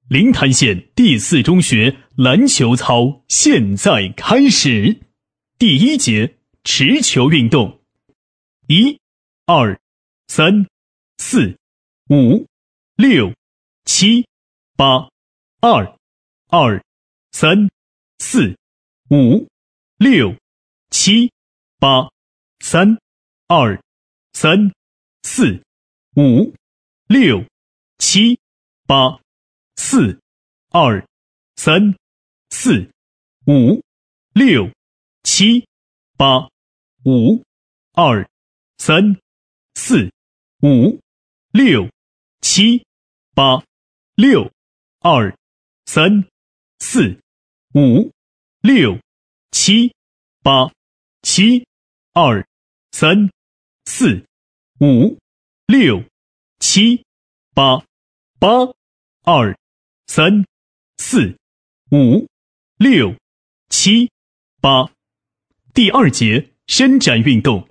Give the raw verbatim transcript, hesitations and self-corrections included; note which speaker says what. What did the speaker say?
Speaker 1: 临潭县第四中学篮球操现在开始。第一节持球运动。一、二、三、四、五、六、七、八、二、二、三、四、五、六、七、八、三、二、三、四、五、六、七、八、四、二、三、四、五、六、七、八、五、二、三、四、五、六、七、八、六、二、三、四、五、六、七、八、七、二、三、四、五、六、七、八、八、二、三、四、五、六、七、八。第二节伸展运动。